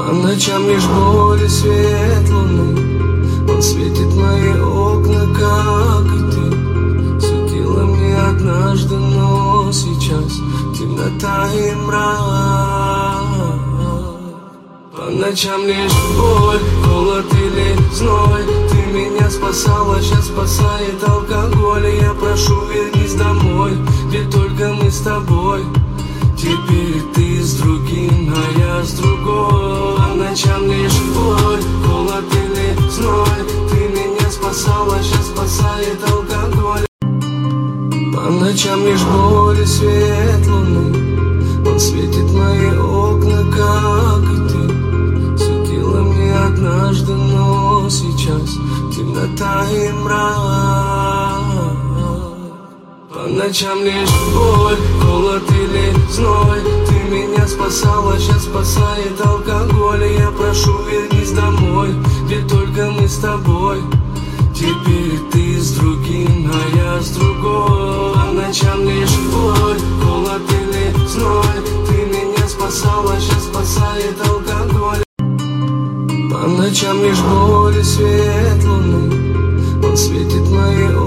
По ночам лишь боль и свет луны, он светит мои окна, как и ты. Светила мне однажды, но сейчас темнота и мрак. По ночам лишь боль, холод или зной. Ты меня спасала, сейчас спасает алкоголь. И я прошу, вернись домой, где только мы с тобой. Теперь ты с другим, а я с другой. По ночам лишь боль, холод или зной. Ты меня спасала, сейчас спасает алкоголь. По ночам лишь боль и свет луны, он светит мои окна, как и ты. Светила мне однажды, но сейчас темнота и мрак. По ночам лишь боль, холод или зной. Ты меня спасала, сейчас спасает алкоголь. И я прошу, вернись домой, где только мы с тобой. Теперь ты с другим, а я с другой. По ночам лишь боль, холод или зной. Ты меня спасала, сейчас спасает алкоголь. По ночам лишь боль и свет луны, он светит мои